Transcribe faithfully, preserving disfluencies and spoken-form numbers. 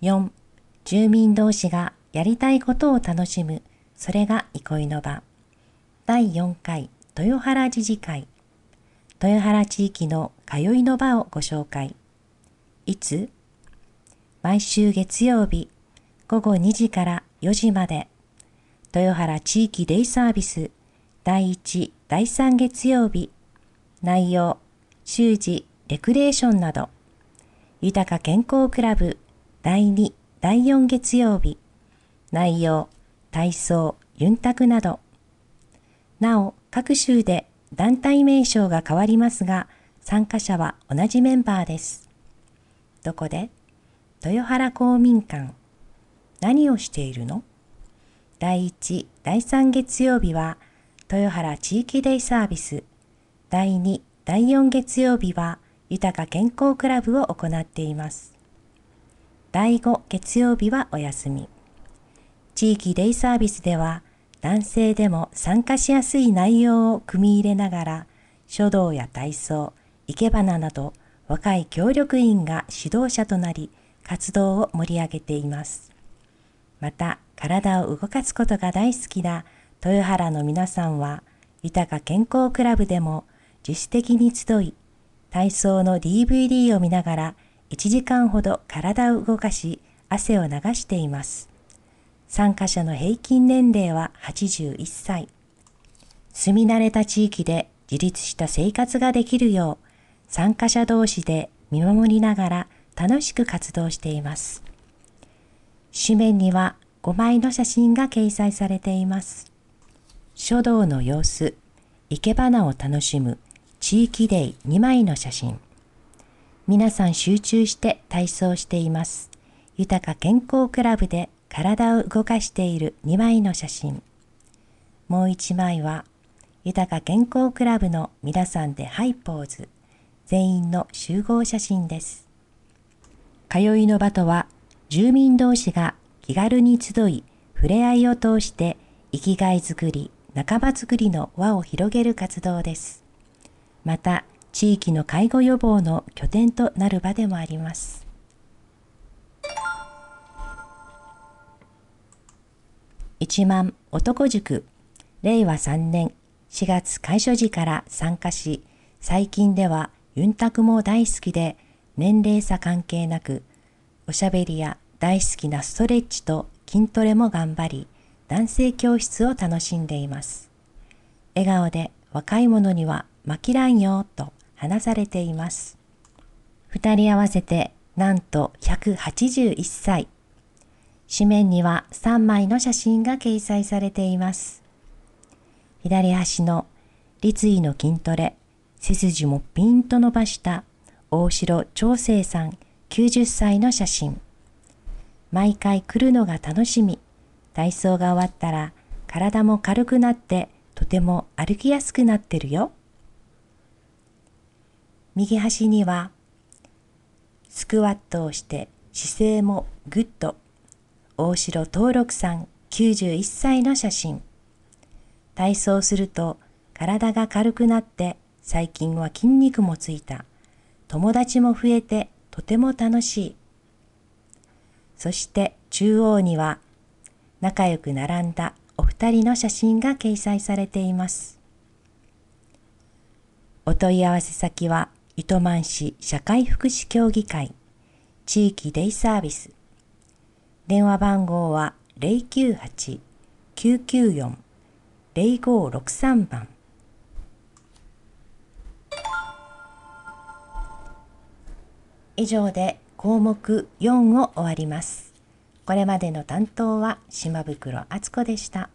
よん、住民同士がやりたいことを楽しむ、それが憩いの場。だいよんかい豊原自治会。豊原地域の通いの場をご紹介。いつ？毎週月曜日ごごにじからよじまで。豊原地域デイサービスだいいち、だいさん月曜日。内容、習字、レクリエーションなど。豊か健康クラブだいに、だいよん月曜日。内容、体操、ユンタクなど。なお、各州で団体名称が変わりますが、参加者は同じメンバーです。どこで？豊原公民館。何をしているの？だいいち、だいさん月曜日は豊原地域デイサービス。だいに、だいよん月曜日は豊か健康クラブを行っています。だいご月曜日はお休み。地域デイサービスでは男性でも参加しやすい内容を組み入れながら、書道や体操、生け花など若い協力員が指導者となり活動を盛り上げています。また、体を動かすことが大好きな豊原の皆さんは、豊か健康クラブでも自主的に集い、体操の ディーブイディー を見ながらいちじかんほど体を動かし、汗を流しています。参加者の平均年齢ははちじゅういっさい。住み慣れた地域で自立した生活ができるよう、参加者同士で見守りながら楽しく活動しています。紙面にはごまいの写真が掲載されています。書道の様子、生け花を楽しむ地域デイにまいの写真。皆さん集中して体操しています。豊か健康クラブで体を動かしているにまいの写真。もういちまいは豊か健康クラブの皆さんでハイポーズ。全員の集合写真です。通いの場とは、住民同士が気軽に集い、触れ合いを通して生きがいづくり、仲間づくりの輪を広げる活動です。また、地域の介護予防の拠点となる場でもあります。一万男塾、れいわさんねんしがつ開所時から参加し、最近ではユンタクも大好きで、年齢差関係なく、おしゃべりや大好きなストレッチと筋トレも頑張り、男性教室を楽しんでいます。笑顔で若い者には負けらんよと話されています。二人合わせてなんとひゃくはちじゅういっさい。紙面にはさんまいの写真が掲載されています。左端の立位の筋トレ、背筋もピンと伸ばした大城長生さんきゅうじゅっさいの写真。毎回来るのが楽しみ。体操が終わったら体も軽くなってとても歩きやすくなってるよ。右端にはスクワットをして姿勢もグッド。大城登録さんきゅうじゅういっさいの写真。体操すると体が軽くなって最近は筋肉もついた。友達も増えてとても楽しい。そして中央には仲良く並んだお二人の写真が掲載されています。お問い合わせ先は糸満市社会福祉協議会地域デイサービス。電話番号は ゼロきゅうはち きゅうきゅうよん ゼロごろくさん 番。以上で項目よんを終わります。これまでの担当は島袋敦子でした。